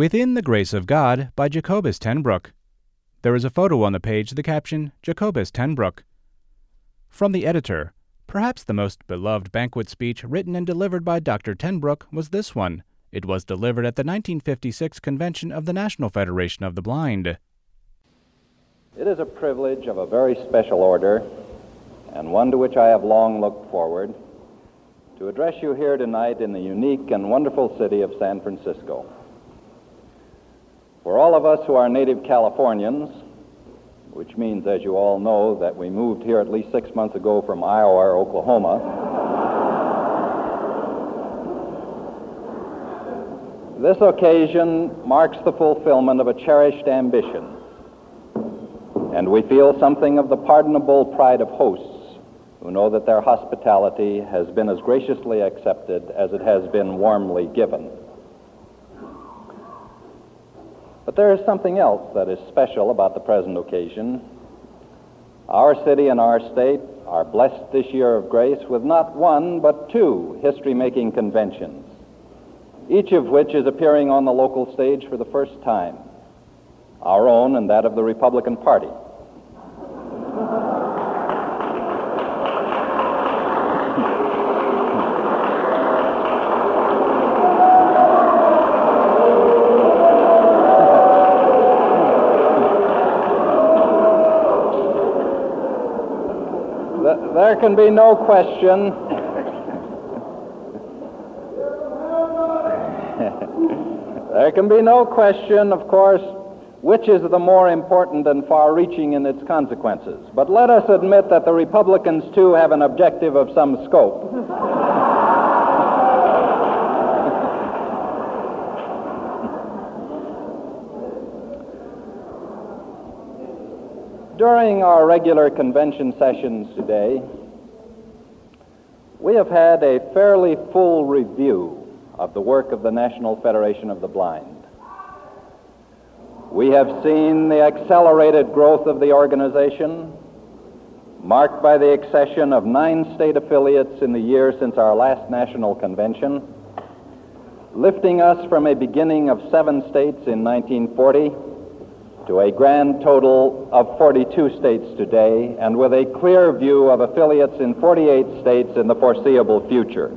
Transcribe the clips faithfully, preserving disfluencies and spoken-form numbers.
Within the Grace of God by Jacobus ten Broek. There is a photo on the page, the caption, Jacobus ten Broek. From the editor, perhaps the most beloved banquet speech written and delivered by Doctor ten Broek was this one. It was delivered at the nineteen fifty-six convention of the National Federation of the Blind. It is a privilege of a very special order, and one to which I have long looked forward, to address you here tonight in the unique and wonderful city of San Francisco. For all of us who are native Californians, which means, as you all know, that we moved here at least six months ago from Iowa or Oklahoma, this occasion marks the fulfillment of a cherished ambition, and we feel something of the pardonable pride of hosts who know that their hospitality has been as graciously accepted as it has been warmly given. But there is something else that is special about the present occasion. Our city and our state are blessed this year of grace with not one but two history-making conventions, each of which is appearing on the local stage for the first time, our own and that of the Republican Party. There can be no question there can be no question, of course, which is the more important and far-reaching in its consequences. But let us admit that the Republicans, too, have an objective of some scope. During our regular convention sessions today, we have had a fairly full review of the work of the National Federation of the Blind. We have seen the accelerated growth of the organization, marked by the accession of nine state affiliates in the year since our last national convention, lifting us from a beginning of seven states in nineteen forty to a grand total of forty-two states today, and with a clear view of affiliates in forty-eight states in the foreseeable future.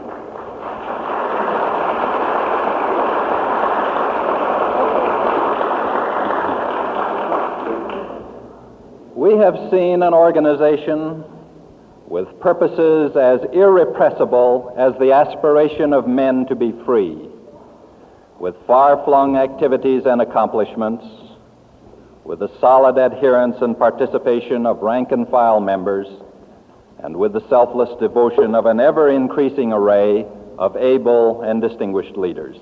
We have seen an organization with purposes as irrepressible as the aspiration of men to be free, with far-flung activities and accomplishments, with the solid adherence and participation of rank-and-file members, and with the selfless devotion of an ever-increasing array of able and distinguished leaders.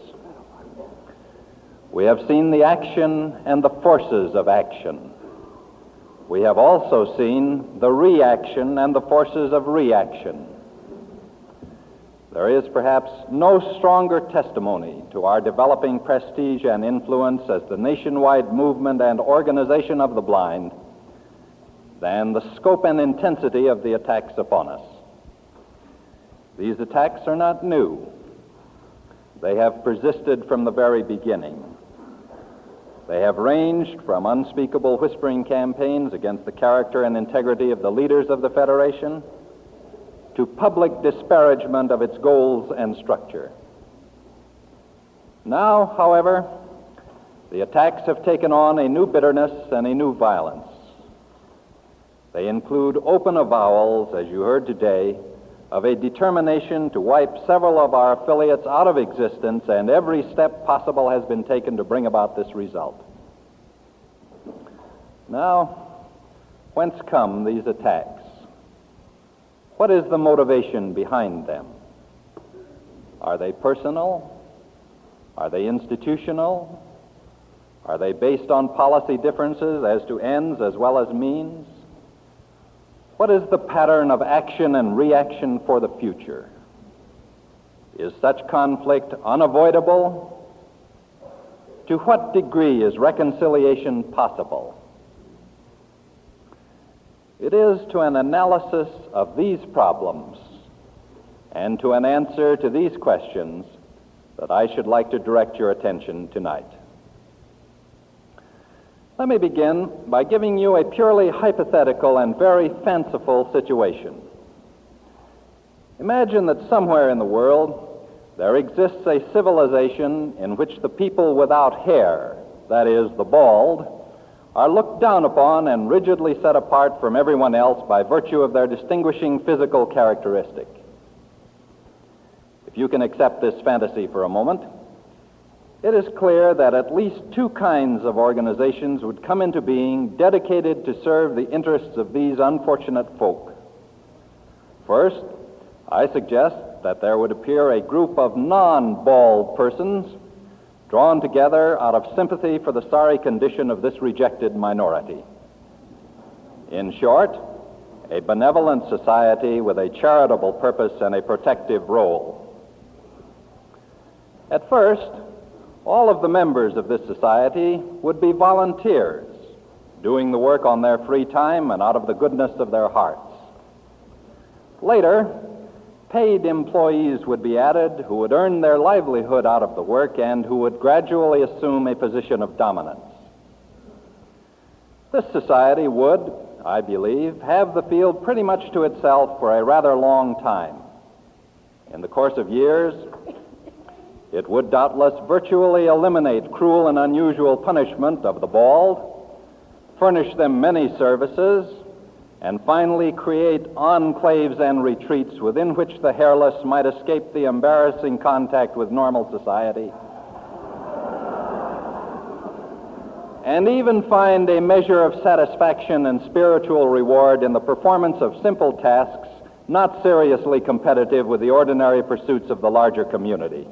We have seen the action and the forces of action. We have also seen the reaction and the forces of reaction. There is perhaps no stronger testimony to our developing prestige and influence as the nationwide movement and organization of the blind than the scope and intensity of the attacks upon us. These attacks are not new. They have persisted from the very beginning. They have ranged from unspeakable whispering campaigns against the character and integrity of the leaders of the Federation to public disparagement of its goals and structure. Now, however, the attacks have taken on a new bitterness and a new violence. They include open avowals, as you heard today, of a determination to wipe several of our affiliates out of existence, and every step possible has been taken to bring about this result. Now, whence come these attacks? What is the motivation behind them? Are they personal? Are they institutional? Are they based on policy differences as to ends as well as means? What is the pattern of action and reaction for the future? Is such conflict unavoidable? To what degree is reconciliation possible? It is to an analysis of these problems and to an answer to these questions that I should like to direct your attention tonight. Let me begin by giving you a purely hypothetical and very fanciful situation. Imagine that somewhere in the world there exists a civilization in which the people without hair, that is, the bald, are looked down upon and rigidly set apart from everyone else by virtue of their distinguishing physical characteristic. If you can accept this fantasy for a moment, it is clear that at least two kinds of organizations would come into being dedicated to serve the interests of these unfortunate folk. First, I suggest that there would appear a group of non-bald persons drawn together out of sympathy for the sorry condition of this rejected minority. In short, a benevolent society with a charitable purpose and a protective role. At first, all of the members of this society would be volunteers, doing the work on their free time and out of the goodness of their hearts. Later, paid employees would be added who would earn their livelihood out of the work and who would gradually assume a position of dominance. This society would, I believe, have the field pretty much to itself for a rather long time. In the course of years, it would doubtless virtually eliminate cruel and unusual punishment of the bald, furnish them many services, and finally create enclaves and retreats within which the hairless might escape the embarrassing contact with normal society, and even find a measure of satisfaction and spiritual reward in the performance of simple tasks not seriously competitive with the ordinary pursuits of the larger community.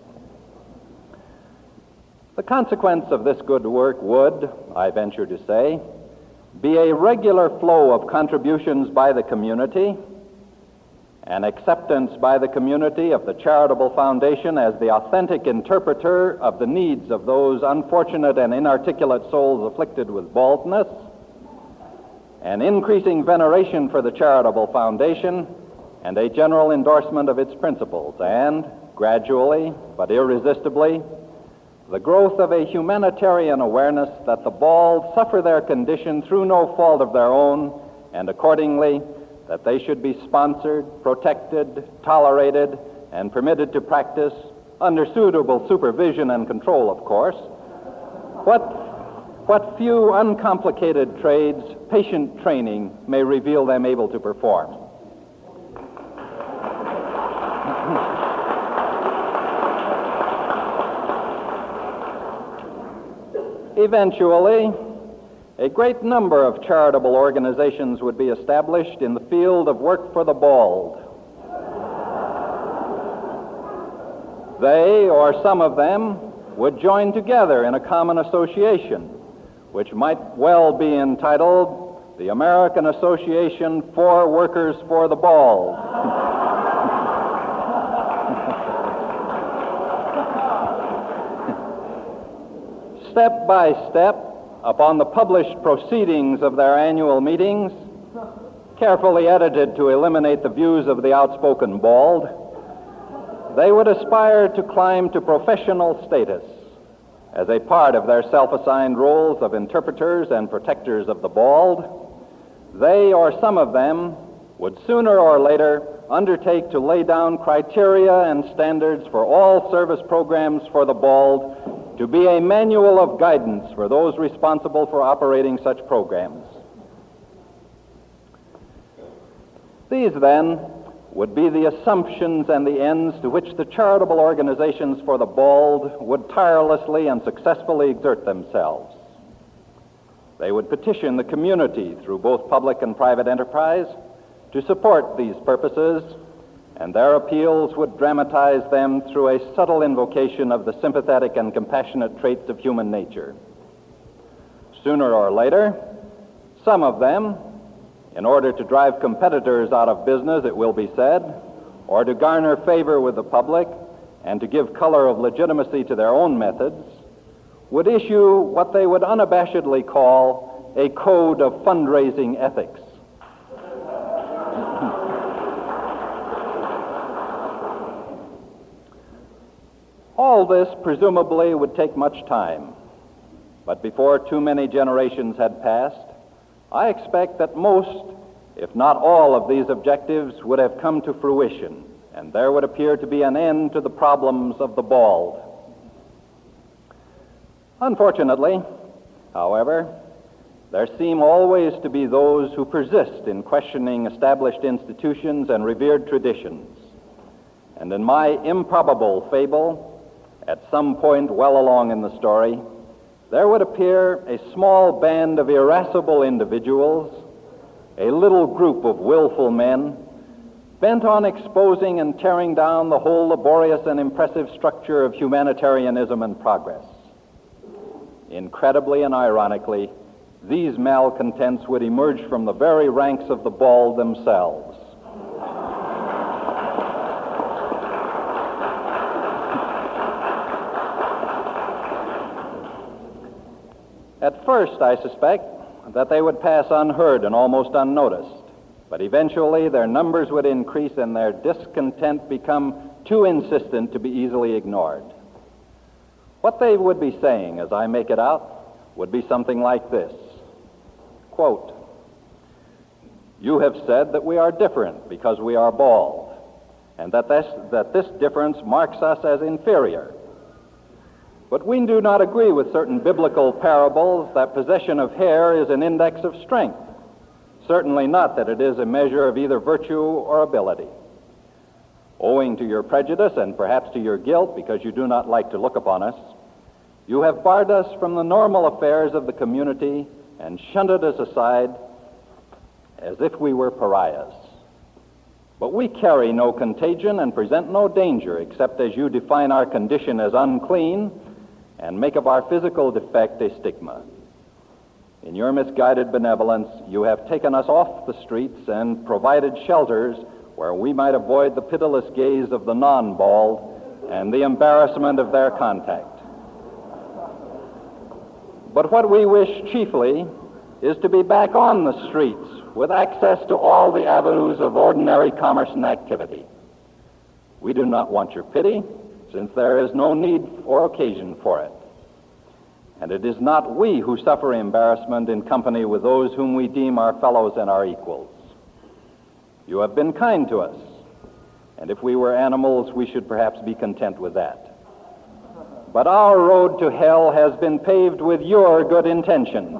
The consequence of this good work would, I venture to say, be a regular flow of contributions by the community, an acceptance by the community of the charitable foundation as the authentic interpreter of the needs of those unfortunate and inarticulate souls afflicted with baldness, an increasing veneration for the charitable foundation, and a general endorsement of its principles, and, gradually but irresistibly, the growth of a humanitarian awareness that the bald suffer their condition through no fault of their own, and accordingly, that they should be sponsored, protected, tolerated, and permitted to practice, under suitable supervision and control, of course, what, what few uncomplicated trades patient training may reveal them able to perform. Eventually, a great number of charitable organizations would be established in the field of work for the bald. They, or some of them, would join together in a common association, which might well be entitled the American Association for Workers for the Bald. Step by step, upon the published proceedings of their annual meetings, carefully edited to eliminate the views of the outspoken bald, they would aspire to climb to professional status as a part of their self-assigned roles of interpreters and protectors of the bald. They, or some of them, would sooner or later undertake to lay down criteria and standards for all service programs for the bald, to be a manual of guidance for those responsible for operating such programs. These, then, would be the assumptions and the ends to which the charitable organizations for the bald would tirelessly and successfully exert themselves. They would petition the community through both public and private enterprise to support these purposes, and their appeals would dramatize them through a subtle invocation of the sympathetic and compassionate traits of human nature. Sooner or later, some of them, in order to drive competitors out of business, it will be said, or to garner favor with the public and to give color of legitimacy to their own methods, would issue what they would unabashedly call a code of fundraising ethics. All this presumably would take much time, but before too many generations had passed, I expect that most, if not all, of these objectives would have come to fruition, and there would appear to be an end to the problems of the bald. Unfortunately, however, there seem always to be those who persist in questioning established institutions and revered traditions. And in my improbable fable, at some point well along in the story, there would appear a small band of irascible individuals, a little group of willful men, bent on exposing and tearing down the whole laborious and impressive structure of humanitarianism and progress. Incredibly and ironically, these malcontents would emerge from the very ranks of the bald themselves. At first, I suspect that they would pass unheard and almost unnoticed, but eventually their numbers would increase and their discontent become too insistent to be easily ignored. What they would be saying, as I make it out, would be something like this. Quote, "You have said that we are different because we are bald, and that this, that this difference marks us as inferior. But we do not agree with certain biblical parables that possession of hair is an index of strength, certainly not that it is a measure of either virtue or ability. Owing to your prejudice and perhaps to your guilt, because you do not like to look upon us, you have barred us from the normal affairs of the community and shunted us aside as if we were pariahs. But we carry no contagion and present no danger, except as you define our condition as unclean and make of our physical defect a stigma. In your misguided benevolence, you have taken us off the streets and provided shelters where we might avoid the pitiless gaze of the non-bald and the embarrassment of their contact. But what we wish chiefly is to be back on the streets with access to all the avenues of ordinary commerce and activity. We do not want your pity, since there is no need or occasion for it. And it is not we who suffer embarrassment in company with those whom we deem our fellows and our equals. You have been kind to us, and if we were animals, we should perhaps be content with that. But our road to hell has been paved with your good intentions.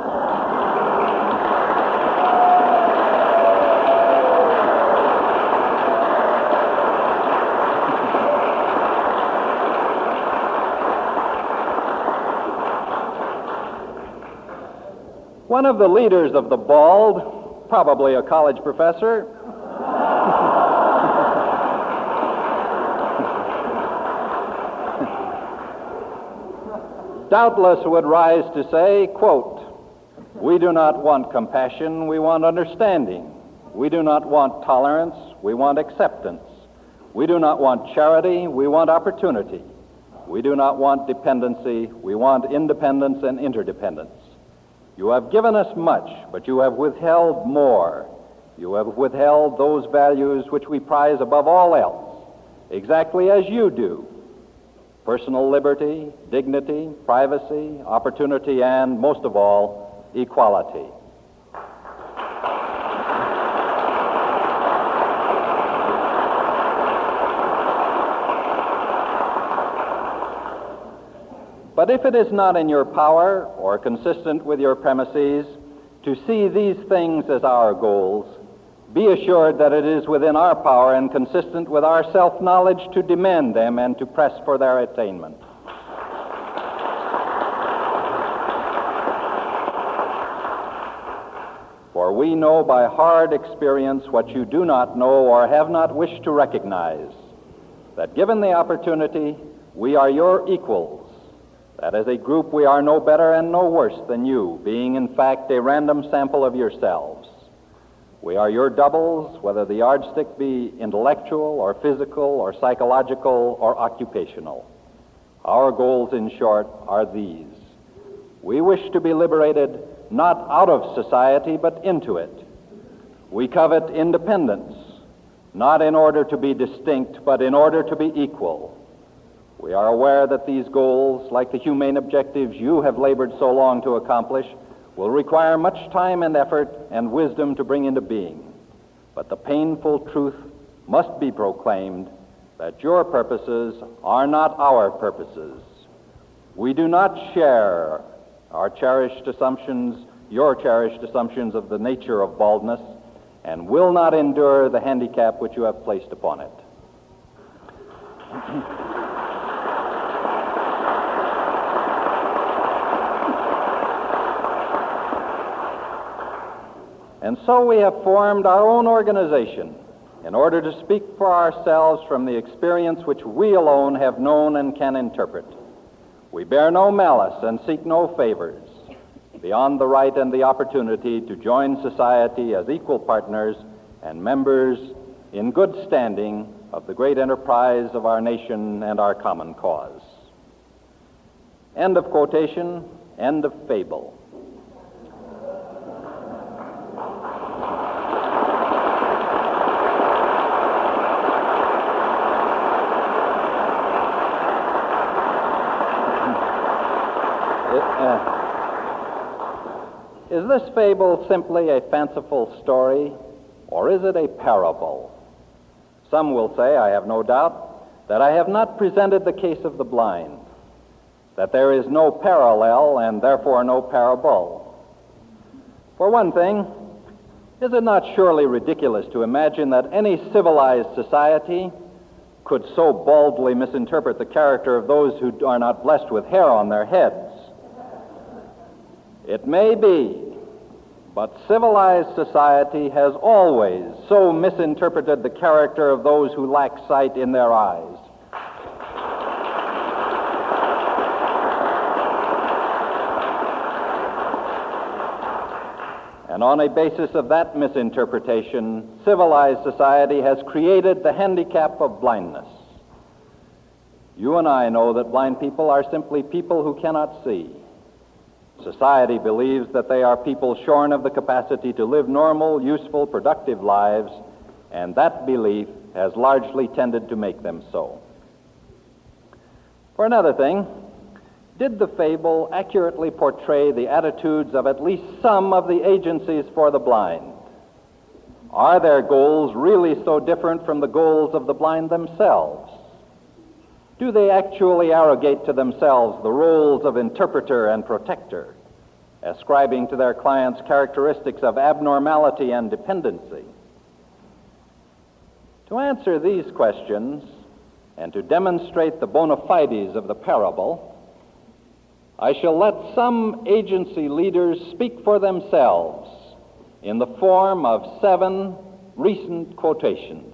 One of the leaders of the bald, probably a college professor, doubtless would rise to say, quote, "We do not want compassion, we want understanding. We do not want tolerance, we want acceptance. We do not want charity, we want opportunity. We do not want dependency, we want independence and interdependence. You have given us much, but you have withheld more. You have withheld those values which we prize above all else, exactly as you do. Personal liberty, dignity, privacy, opportunity, and, most of all, equality." But if it is not in your power or consistent with your premises to see these things as our goals, be assured that it is within our power and consistent with our self-knowledge to demand them and to press for their attainment. For we know by hard experience what you do not know or have not wished to recognize, that given the opportunity, we are your equals. That as a group we are no better and no worse than you, being in fact a random sample of yourselves. We are your doubles, whether the yardstick be intellectual or physical or psychological or occupational. Our goals, in short, are these. We wish to be liberated not out of society but into it. We covet independence, not in order to be distinct but in order to be equal. We are aware that these goals, like the humane objectives you have labored so long to accomplish, will require much time and effort and wisdom to bring into being. But the painful truth must be proclaimed that your purposes are not our purposes. We do not share our cherished assumptions, your cherished assumptions of the nature of baldness, and will not endure the handicap which you have placed upon it. And so we have formed our own organization in order to speak for ourselves from the experience which we alone have known and can interpret. We bear no malice and seek no favors beyond the right and the opportunity to join society as equal partners and members in good standing of the great enterprise of our nation and our common cause. End of quotation, end of fable. Is this fable simply a fanciful story, or is it a parable? Some will say, I have no doubt, that I have not presented the case of the blind, that there is no parallel and therefore no parable. For one thing, is it not surely ridiculous to imagine that any civilized society could so baldly misinterpret the character of those who are not blessed with hair on their heads? It may be, but civilized society has always so misinterpreted the character of those who lack sight in their eyes. And on a basis of that misinterpretation, civilized society has created the handicap of blindness. You and I know that blind people are simply people who cannot see. Society believes that they are people shorn of the capacity to live normal, useful, productive lives, and that belief has largely tended to make them so. For another thing, did the fable accurately portray the attitudes of at least some of the agencies for the blind? Are their goals really so different from the goals of the blind themselves? Do they actually arrogate to themselves the roles of interpreter and protector, ascribing to their clients characteristics of abnormality and dependency? To answer these questions and to demonstrate the bona fides of the parable, I shall let some agency leaders speak for themselves in the form of seven recent quotations.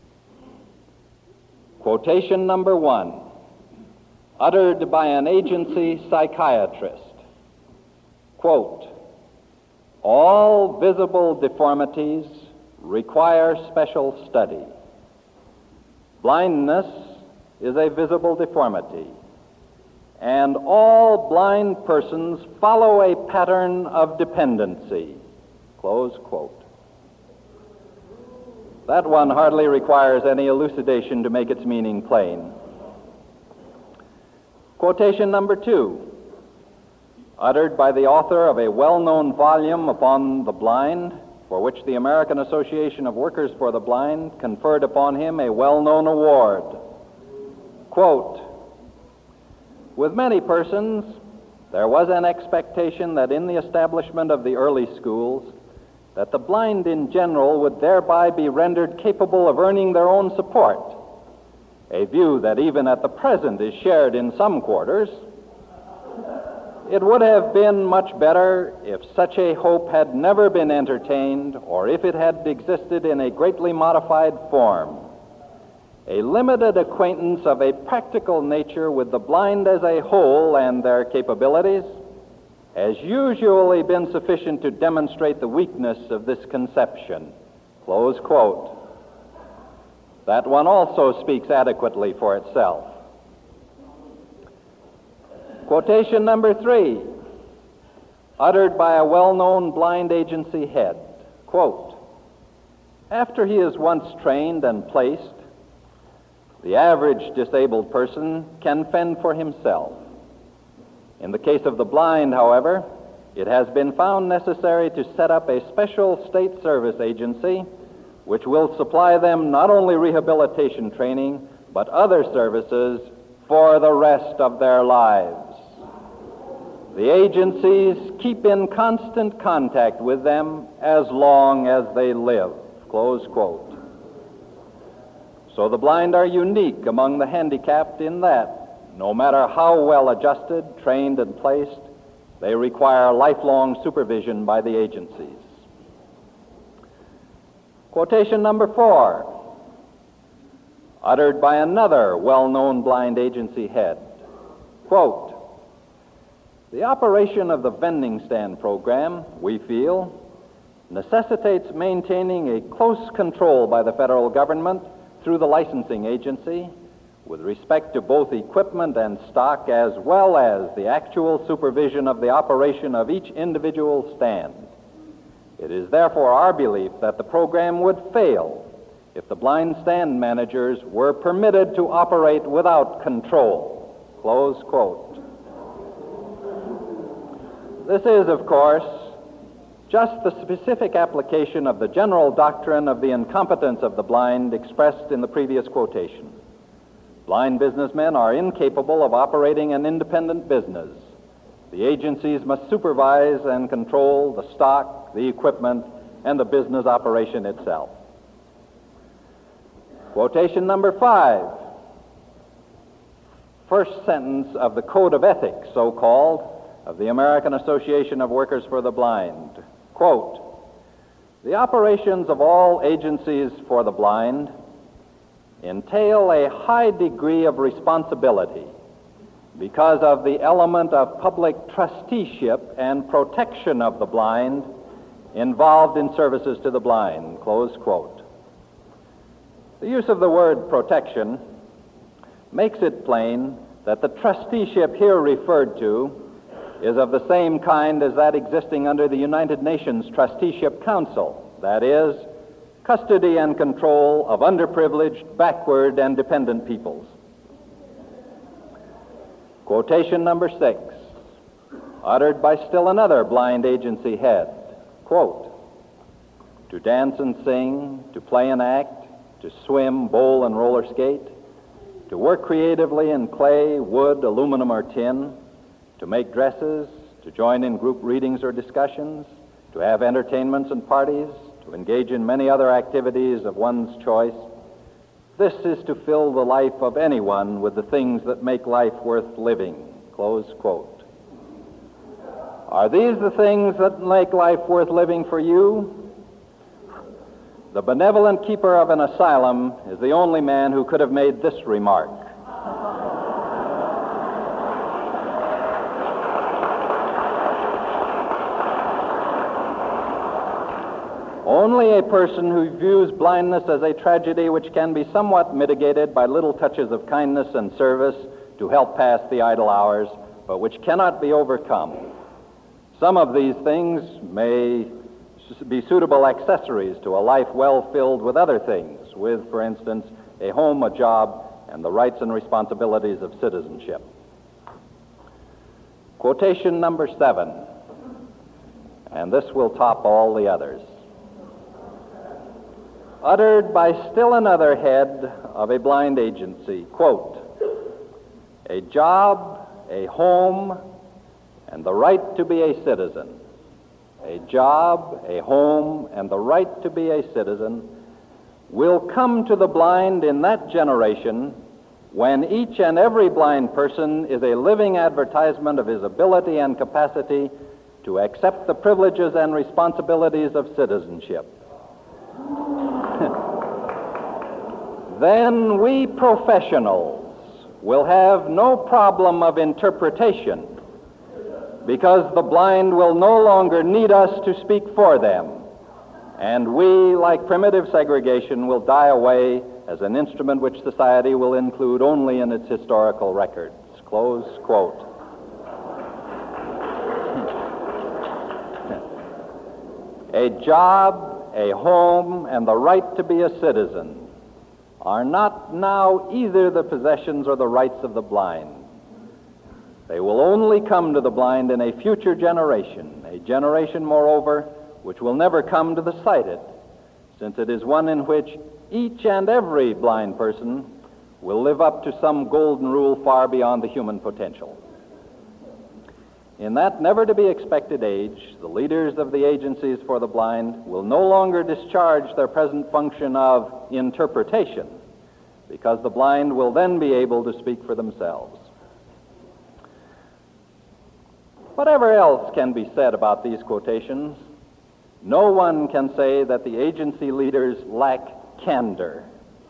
Quotation number one, uttered by an agency psychiatrist. Quote, all visible deformities require special study. Blindness is a visible deformity, and all blind persons follow a pattern of dependency. Close quote. That one hardly requires any elucidation to make its meaning plain. Quotation number two, uttered by the author of a well-known volume upon the blind, for which the American Association of Workers for the Blind conferred upon him a well-known award. Quote, with many persons, there was an expectation that in the establishment of the early schools, that the blind in general would thereby be rendered capable of earning their own support, a view that even at the present is shared in some quarters. It would have been much better if such a hope had never been entertained, or if it had existed in a greatly modified form. A limited acquaintance of a practical nature with the blind as a whole and their capabilities has usually been sufficient to demonstrate the weakness of this conception. Close quote. That one also speaks adequately for itself. Quotation number three, uttered by a well-known blind agency head. Quote, after he is once trained and placed, The average disabled person can fend for himself. In the case of the blind, however, it has been found necessary to set up a special state service agency which will supply them not only rehabilitation training, but other services for the rest of their lives. The agencies keep in constant contact with them as long as they live, close quote. So the blind are unique among the handicapped in that, no matter how well adjusted, trained, and placed, they require lifelong supervision by the agencies. Quotation number four, uttered by another well-known blind agency head. Quote, "The operation of the vending stand program, we feel, necessitates maintaining a close control by the federal government through the licensing agency with respect to both equipment and stock, as well as the actual supervision of the operation of each individual stand. It is therefore our belief that the program would fail if the blind stand managers were permitted to operate without control." Close quote. This is, of course, just the specific application of the general doctrine of the incompetence of the blind expressed in the previous quotation. Blind businessmen are incapable of operating an independent business. The agencies must supervise and control the stock, the equipment, and the business operation itself. Quotation number five. First sentence of the Code of Ethics, so-called, of the American Association of Workers for the Blind. Quote, "The operations of all agencies for the blind entail a high degree of responsibility because of the element of public trusteeship and protection of the blind involved in services to the blind." Close quote. The use of the word protection makes it plain that the trusteeship here referred to is of the same kind as that existing under the United Nations Trusteeship Council, that is, custody and control of underprivileged, backward, and dependent peoples. Quotation number six, uttered by still another blind agency head. Quote, "To dance and sing, to play and act, to swim, bowl, and roller skate, to work creatively in clay, wood, aluminum, or tin, to make dresses, to join in group readings or discussions, to have entertainments and parties, to engage in many other activities of one's choice. This is to fill the life of anyone with the things that make life worth living." Close quote. Are these the things that make life worth living for you? The benevolent keeper of an asylum is the only man who could have made this remark. Only a person who views blindness as a tragedy which can be somewhat mitigated by little touches of kindness and service to help pass the idle hours, but which cannot be overcome. Some of these things may be suitable accessories to a life well filled with other things, with, for instance, a home, a job, and the rights and responsibilities of citizenship. Quotation number seven, and this will top all the others. Uttered by still another head of a blind agency, quote, "A job, a home, and the right to be a citizen. A job, a home, and the right to be a citizen will come to the blind in that generation when each and every blind person is a living advertisement of his ability and capacity to accept the privileges and responsibilities of citizenship. Then we professionals will have no problem of interpretation because the blind will no longer need us to speak for them, and we, like primitive segregation, will die away as an instrument which society will include only in its historical records." Close quote. A job, a home, and the right to be a citizen are not now either the possessions or the rights of the blind. They will only come to the blind in a future generation, a generation, moreover, which will never come to the sighted, since it is one in which each and every blind person will live up to some golden rule far beyond the human potential. In that never-to-be-expected age, the leaders of the agencies for the blind will no longer discharge their present function of interpretation, because the blind will then be able to speak for themselves. Whatever else can be said about these quotations, no one can say that the agency leaders lack candor.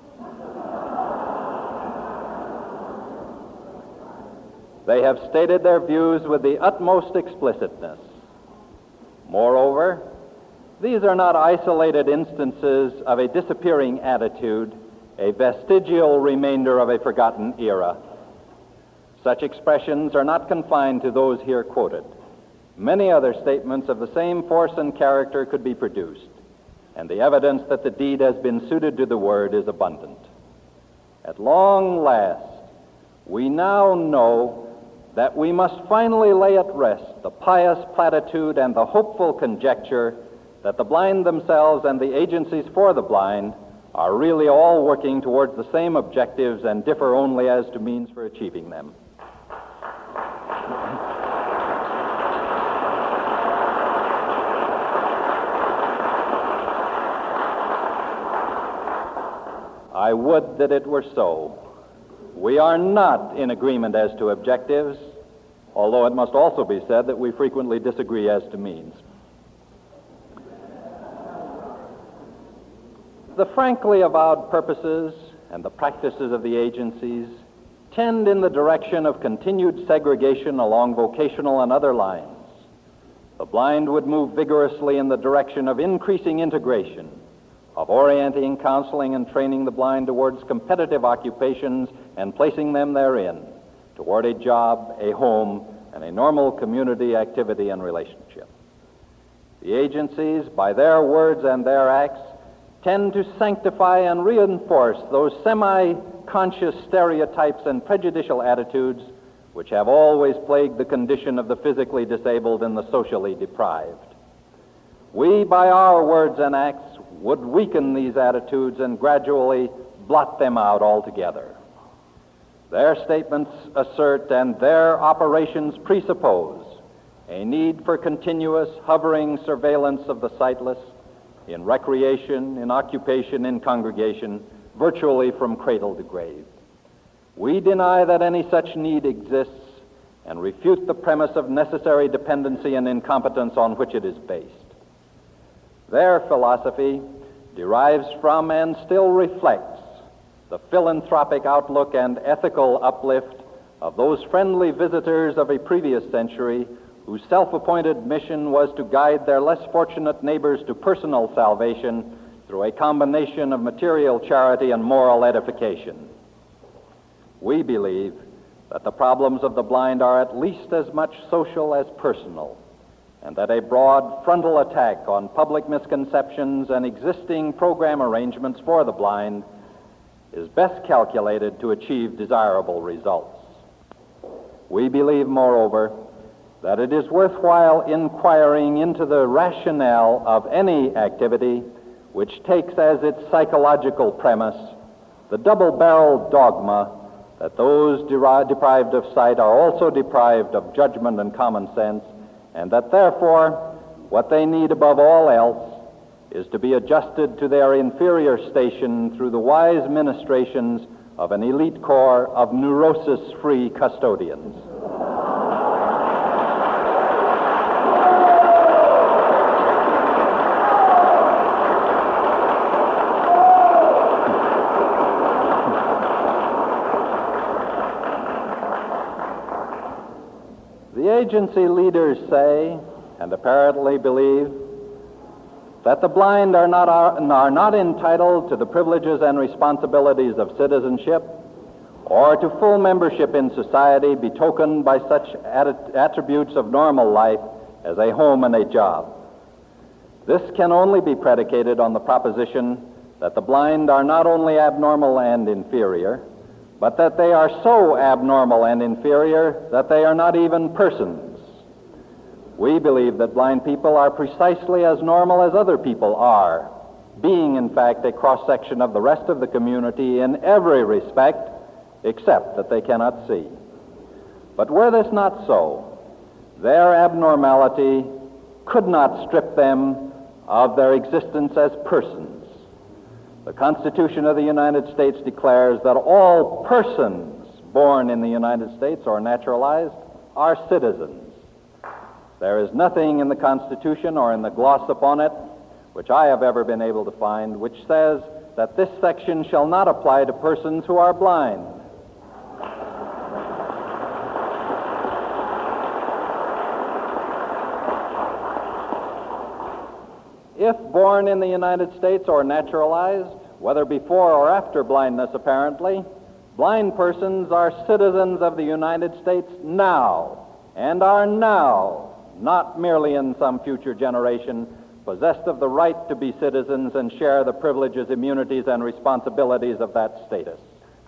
They have stated their views with the utmost explicitness. Moreover, these are not isolated instances of a disappearing attitude, a vestigial remainder of a forgotten era. Such expressions are not confined to those here quoted. Many other statements of the same force and character could be produced, and the evidence that the deed has been suited to the word is abundant. At long last, we now know that we must finally lay at rest the pious platitude and the hopeful conjecture that the blind themselves and the agencies for the blind are really all working towards the same objectives and differ only as to means for achieving them. I would that it were so. We are not in agreement as to objectives, although it must also be said that we frequently disagree as to means. The frankly avowed purposes and the practices of the agencies tend in the direction of continued segregation along vocational and other lines. The blind would move vigorously in the direction of increasing integration, of orienting, counseling, and training the blind towards competitive occupations and placing them therein, toward a job, a home, and a normal community activity and relationship. The agencies, by their words and their acts, tend to sanctify and reinforce those semi-conscious stereotypes and prejudicial attitudes which have always plagued the condition of the physically disabled and the socially deprived. We, by our words and acts, would weaken these attitudes and gradually blot them out altogether. Their statements assert and their operations presuppose a need for continuous hovering surveillance of the sightless in recreation, in occupation, in congregation, virtually from cradle to grave. We deny that any such need exists and refute the premise of necessary dependency and incompetence on which it is based. Their philosophy derives from and still reflects the philanthropic outlook and ethical uplift of those friendly visitors of a previous century whose self-appointed mission was to guide their less fortunate neighbors to personal salvation through a combination of material charity and moral edification. We believe that the problems of the blind are at least as much social as personal, and that a broad frontal attack on public misconceptions and existing program arrangements for the blind is best calculated to achieve desirable results. We believe, moreover, that it is worthwhile inquiring into the rationale of any activity which takes as its psychological premise the double-barreled dogma that those deri- deprived of sight are also deprived of judgment and common sense, and that therefore what they need above all else is to be adjusted to their inferior station through the wise ministrations of an elite corps of neurosis-free custodians. The agency leaders say, and apparently believe, that the blind are not, are, are not entitled to the privileges and responsibilities of citizenship or to full membership in society betokened by such att- attributes of normal life as a home and a job. This can only be predicated on the proposition that the blind are not only abnormal and inferior, but that they are so abnormal and inferior that they are not even persons. We believe that blind people are precisely as normal as other people are, being, in fact, a cross-section of the rest of the community in every respect, except that they cannot see. But were this not so, their abnormality could not strip them of their existence as persons. The Constitution of the United States declares that all persons born in the United States or naturalized are citizens. There is nothing in the Constitution or in the gloss upon it which I have ever been able to find which says that this section shall not apply to persons who are blind. If born in the United States or naturalized, whether before or after blindness apparently, blind persons are citizens of the United States now, and are now, not merely in some future generation, possessed of the right to be citizens and share the privileges, immunities, and responsibilities of that status.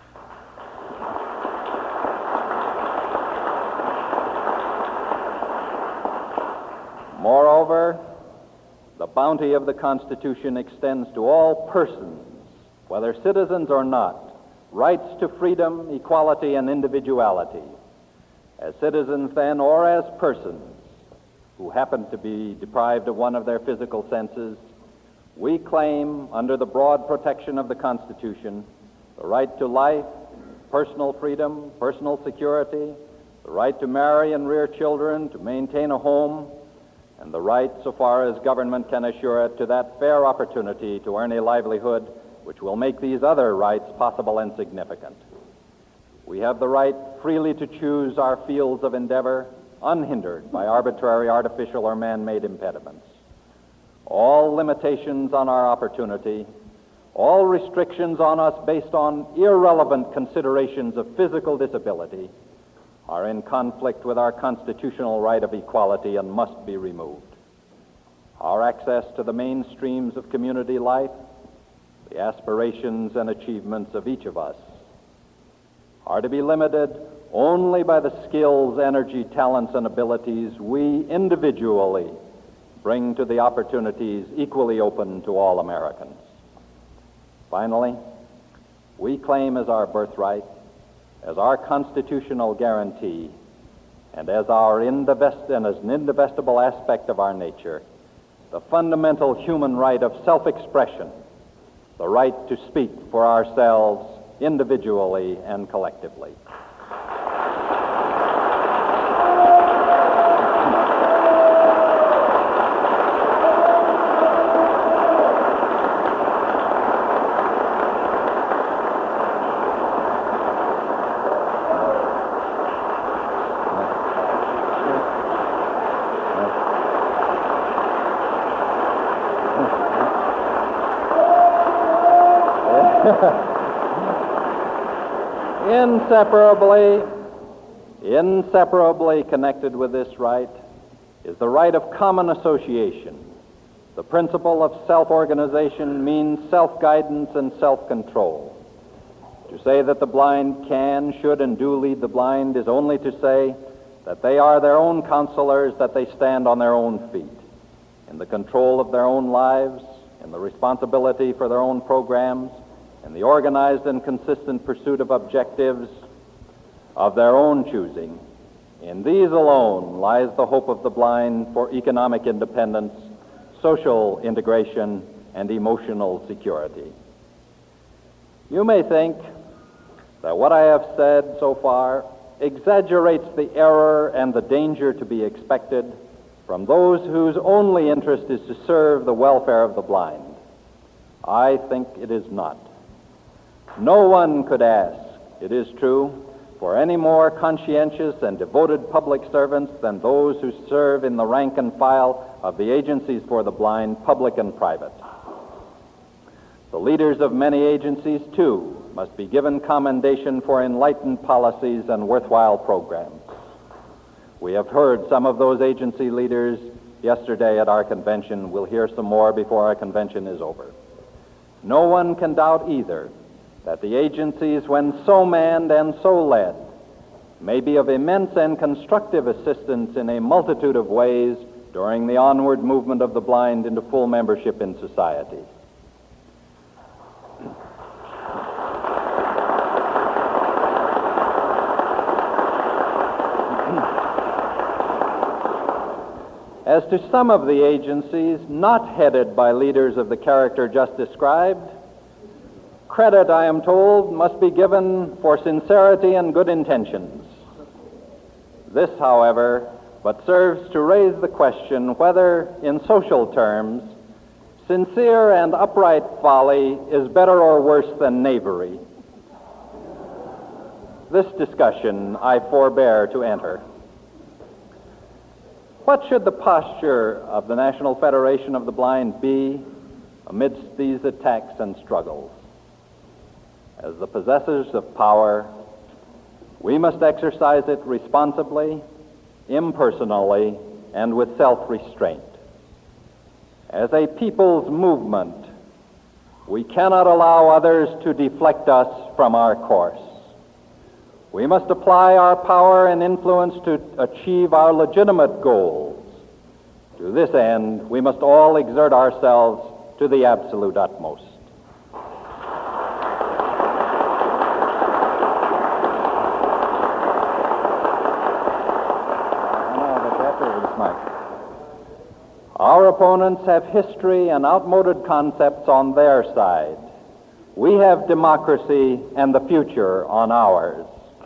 Moreover, the bounty of the Constitution extends to all persons, whether citizens or not, rights to freedom, equality, and individuality. As citizens, then, or as persons who happen to be deprived of one of their physical senses, we claim, under the broad protection of the Constitution, the right to life, personal freedom, personal security, the right to marry and rear children, to maintain a home, and the right, so far as government can assure it, to that fair opportunity to earn a livelihood which will make these other rights possible and significant. We have the right freely to choose our fields of endeavor, unhindered by arbitrary, artificial, or man-made impediments. All limitations on our opportunity, all restrictions on us based on irrelevant considerations of physical disability, are in conflict with our constitutional right of equality and must be removed. Our access to the mainstreams of community life, the aspirations and achievements of each of us, are to be limited only by the skills, energy, talents, and abilities we individually bring to the opportunities equally open to all Americans. Finally, we claim as our birthright, as our constitutional guarantee, and as our indivest- and as an indivestible aspect of our nature, the fundamental human right of self-expression, the right to speak for ourselves individually and collectively. Inseparably, inseparably connected with this right is the right of common association. The principle of self-organization means self-guidance and self-control. To say that the blind can, should, and do lead the blind is only to say that they are their own counselors, that they stand on their own feet, in the control of their own lives, in the responsibility for their own programs, in the organized and consistent pursuit of objectives of their own choosing. In these alone lies the hope of the blind for economic independence, social integration, and emotional security. You may think that what I have said so far exaggerates the error and the danger to be expected from those whose only interest is to serve the welfare of the blind. I think it is not. No one could ask, it is true, for any more conscientious and devoted public servants than those who serve in the rank and file of the agencies for the blind, public and private. The leaders of many agencies, too, must be given commendation for enlightened policies and worthwhile programs. We have heard some of those agency leaders yesterday at our convention. We'll hear some more before our convention is over. No one can doubt either that the agencies, when so manned and so led, may be of immense and constructive assistance in a multitude of ways during the onward movement of the blind into full membership in society. As to some of the agencies not headed by leaders of the character just described, credit, I am told, must be given for sincerity and good intentions. This, however, but serves to raise the question whether, in social terms, sincere and upright folly is better or worse than knavery. This discussion I forbear to enter. What should the posture of the National Federation of the Blind be amidst these attacks and struggles? As the possessors of power, we must exercise it responsibly, impersonally, and with self-restraint. As a people's movement, we cannot allow others to deflect us from our course. We must apply our power and influence to achieve our legitimate goals. To this end, we must all exert ourselves to the absolute utmost. Our opponents have history and outmoded concepts on their side. We have democracy and the future on ours.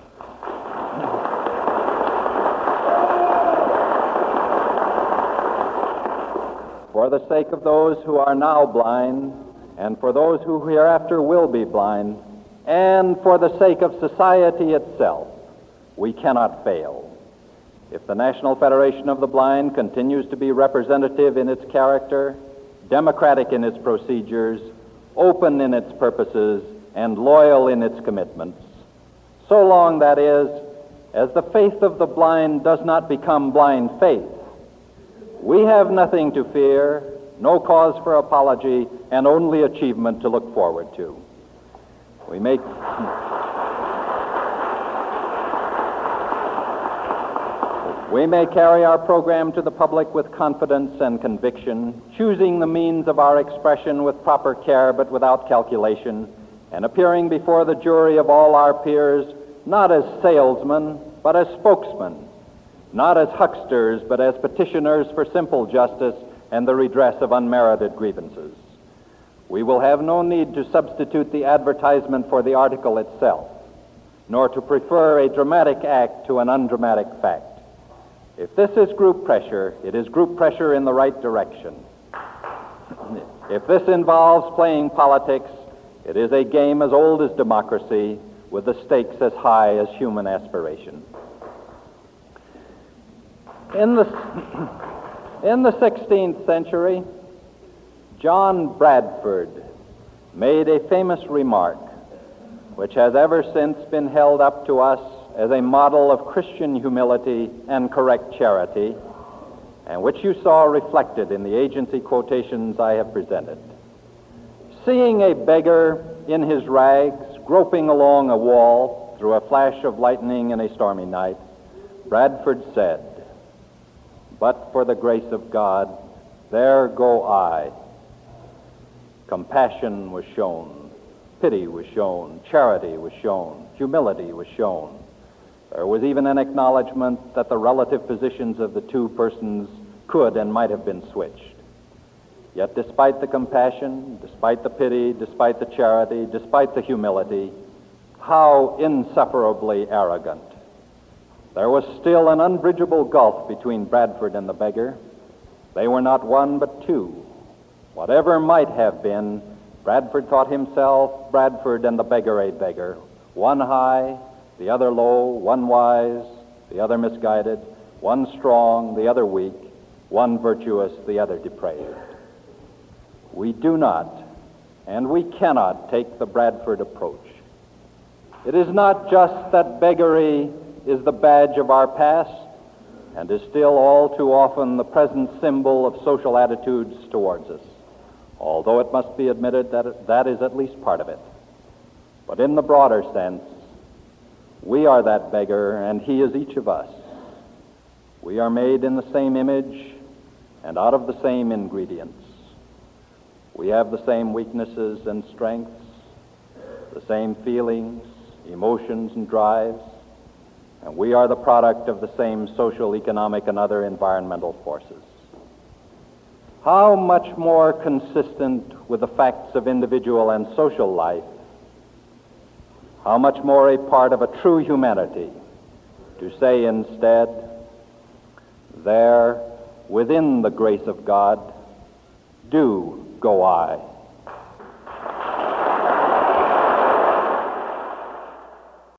For the sake of those who are now blind, and for those who hereafter will be blind, and for the sake of society itself, we cannot fail. If the National Federation of the Blind continues to be representative in its character, democratic in its procedures, open in its purposes, and loyal in its commitments, so long, that is, as the faith of the blind does not become blind faith, we have nothing to fear, no cause for apology, and only achievement to look forward to. We make... We may carry our program to the public with confidence and conviction, choosing the means of our expression with proper care but without calculation, and appearing before the jury of all our peers not as salesmen but as spokesmen, not as hucksters but as petitioners for simple justice and the redress of unmerited grievances. We will have no need to substitute the advertisement for the article itself, nor to prefer a dramatic act to an undramatic fact. If this is group pressure, it is group pressure in the right direction. If this involves playing politics, it is a game as old as democracy, with the stakes as high as human aspiration. In the, in the sixteenth century, John Bradford made a famous remark, which has ever since been held up to us as a model of Christian humility and correct charity, and which you saw reflected in the agency quotations I have presented. Seeing a beggar in his rags groping along a wall through a flash of lightning in a stormy night, Bradford said, "But for the grace of God, there go I." Compassion was shown, pity was shown, charity was shown, humility was shown. There was even an acknowledgement that the relative positions of the two persons could and might have been switched. Yet despite the compassion, despite the pity, despite the charity, despite the humility, how insufferably arrogant. There was still an unbridgeable gulf between Bradford and the beggar. They were not one but two. Whatever might have been, Bradford thought himself Bradford and the beggar a beggar, one high, the other low, one wise, the other misguided, one strong, the other weak, one virtuous, the other depraved. We do not, and we cannot take the Bradford approach. It is not just that beggary is the badge of our past and is still all too often the present symbol of social attitudes towards us. although it must be admitted that it, that is at least part of it. But in the broader sense, we are that beggar, and he is each of us. We are made in the same image and out of the same ingredients. We have the same weaknesses and strengths, the same feelings, emotions, and drives, and we are the product of the same social, economic, and other environmental forces. How much more consistent with the facts of individual and social life, how much more a part of a true humanity to say instead, there, within the grace of God, do go I.